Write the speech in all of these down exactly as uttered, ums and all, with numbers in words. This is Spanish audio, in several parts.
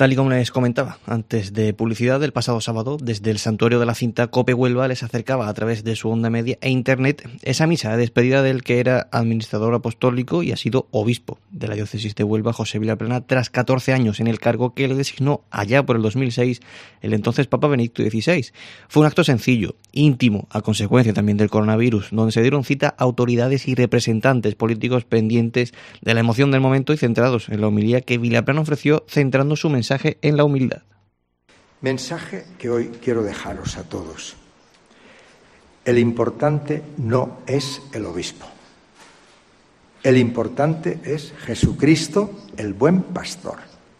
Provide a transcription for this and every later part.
Tal y como les comentaba antes de publicidad, del pasado sábado, desde el santuario de la Cinta, COPE Huelva les acercaba a través de su onda media e internet esa misa de despedida del que era administrador apostólico y ha sido obispo de la diócesis de Huelva, José Vilaplana, tras catorce años en el cargo que le designó allá por el dos mil seis el entonces Papa Benedicto dieciséis. Fue un acto sencillo, íntimo, a consecuencia también del coronavirus, donde se dieron cita autoridades y representantes políticos pendientes de la emoción del momento y centrados en la homilía que Vilaplana ofreció, centrando su mensaje mensaje en la humildad. Mensaje que hoy quiero dejaros a todos. El importante no es el obispo. El importante es Jesucristo, el buen pastor.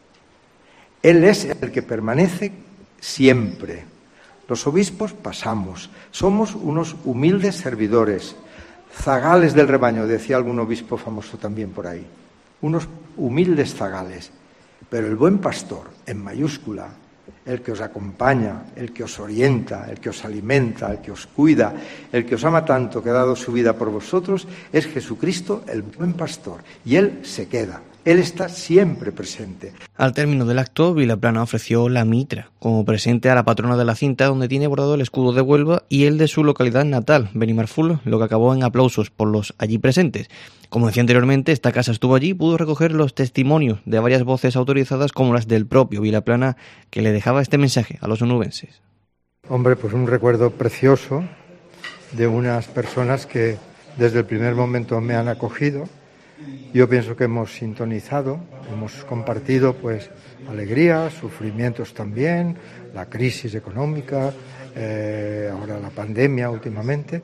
Él es el que permanece siempre. Los obispos pasamos. Somos unos humildes servidores, zagales del rebaño, decía algún obispo famoso también por ahí. Unos humildes zagales. Pero el buen pastor, en mayúscula, el que os acompaña, el que os orienta, el que os alimenta, el que os cuida, el que os ama tanto que ha dado su vida por vosotros, es Jesucristo, el buen pastor. Y Él se queda. Él está siempre presente. Al término del acto, Vilaplana ofreció la mitra como presente a la patrona de la Cinta, donde tiene bordado el escudo de Huelva y el de su localidad natal, Benimarfull, lo que acabó en aplausos por los allí presentes. Como decía anteriormente, esta casa estuvo allí y pudo recoger los testimonios de varias voces autorizadas, como las del propio Vilaplana, que le dejaba este mensaje a los onubenses. Hombre, pues un recuerdo precioso de unas personas que desde el primer momento me han acogido. Yo pienso que hemos sintonizado, hemos compartido pues alegrías, sufrimientos también, la crisis económica, eh, ahora la pandemia últimamente,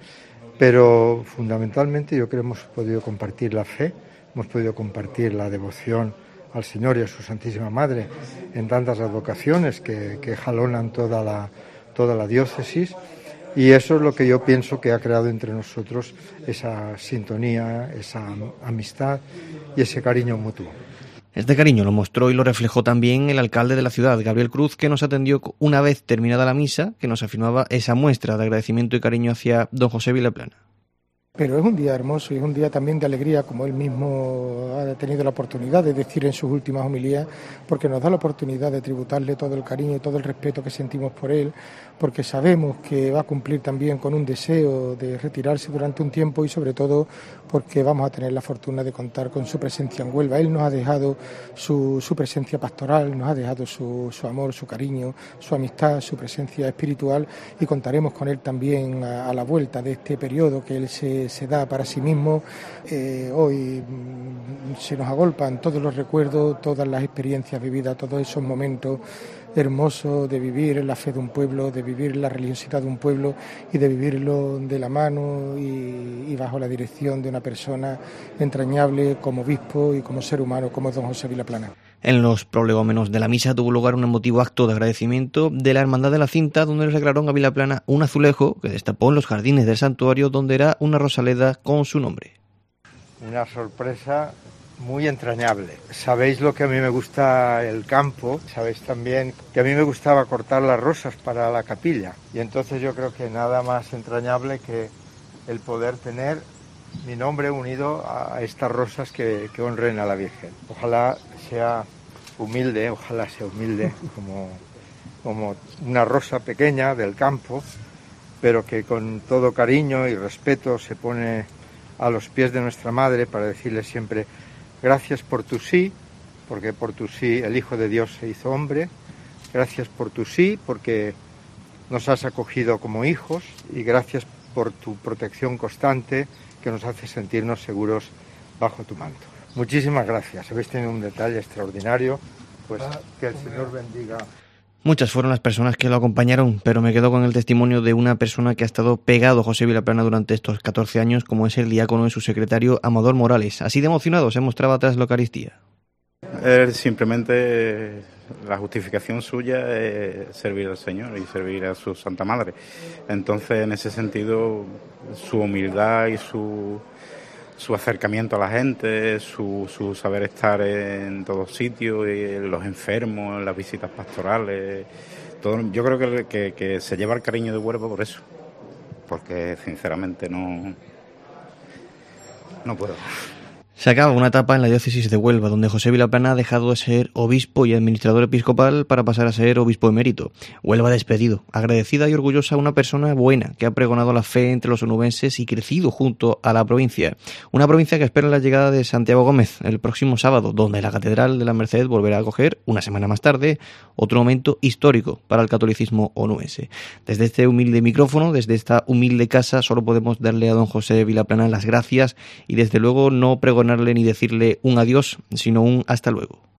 pero fundamentalmente yo creo que hemos podido compartir la fe, hemos podido compartir la devoción al Señor y a su Santísima Madre en tantas advocaciones que, que jalonan toda la, toda la diócesis. Y eso es lo que yo pienso que ha creado entre nosotros esa sintonía, esa amistad y ese cariño mutuo. Este cariño lo mostró y lo reflejó también el alcalde de la ciudad, Gabriel Cruz, que nos atendió una vez terminada la misa, que nos afirmaba esa muestra de agradecimiento y cariño hacia don José Vilaplana. Pero es un día hermoso y es un día también de alegría, como él mismo ha tenido la oportunidad de decir en sus últimas homilías, porque nos da la oportunidad de tributarle todo el cariño y todo el respeto que sentimos por él, porque sabemos que va a cumplir también con un deseo de retirarse durante un tiempo y sobre todo porque vamos a tener la fortuna de contar con su presencia en Huelva. Él nos ha dejado su, su presencia pastoral, nos ha dejado su, su amor, su cariño, su amistad, su presencia espiritual y contaremos con él también a, a la vuelta de este periodo que él se, se da para sí mismo. Eh, hoy mmm, se nos agolpan todos los recuerdos, todas las experiencias vividas, todos esos momentos hermoso de vivir en la fe de un pueblo, de vivir la religiosidad de un pueblo y de vivirlo de la mano y, y bajo la dirección de una persona entrañable como obispo y como ser humano, como don José Vilaplana. En los prolegómenos de la misa tuvo lugar un emotivo acto de agradecimiento de la Hermandad de la Cinta, donde le regalaron a Vilaplana un azulejo que destapó en los jardines del santuario, donde era una rosaleda con su nombre. Una sorpresa muy entrañable. Sabéis lo que a mí me gusta el campo, sabéis también que a mí me gustaba cortar las rosas para la capilla y entonces yo creo que nada más entrañable que el poder tener mi nombre unido a estas rosas que, que honren a la Virgen. Ojalá sea humilde, ojalá sea humilde como, como una rosa pequeña del campo, pero que con todo cariño y respeto se pone a los pies de nuestra Madre para decirle siempre: gracias por tu sí, porque por tu sí el Hijo de Dios se hizo hombre. Gracias por tu sí, porque nos has acogido como hijos. Y gracias por tu protección constante, que nos hace sentirnos seguros bajo tu manto. Muchísimas gracias. Habéis tenido un detalle extraordinario. Pues que el Señor bendiga. Muchas fueron las personas que lo acompañaron, pero me quedo con el testimonio de una persona que ha estado pegado a José Vilaplana durante estos catorce años, como es el diácono y su secretario Amador Morales. Así de emocionado se mostraba tras la Eucaristía. Él simplemente, la justificación suya es servir al Señor y servir a su Santa Madre. Entonces, en ese sentido, su humildad y su, su acercamiento a la gente, su, su saber estar en todos sitios, en los enfermos, en las visitas pastorales, todo, yo creo que, que, que se lleva el cariño de Huelva por eso, porque sinceramente no, no puedo. Se acaba una etapa en la diócesis de Huelva, donde José Vilaplana ha dejado de ser obispo y administrador episcopal para pasar a ser obispo emérito. Huelva despedido, agradecida y orgullosa, una persona buena que ha pregonado la fe entre los onubenses y crecido junto a la provincia. Una provincia que espera la llegada de Santiago Gómez el próximo sábado, donde la Catedral de la Merced volverá a acoger, una semana más tarde, otro momento histórico para el catolicismo onubense. Desde este humilde micrófono, desde esta humilde casa, solo podemos darle a don José Vilaplana las gracias y desde luego no pregonar ni decirle un adiós, sino un hasta luego.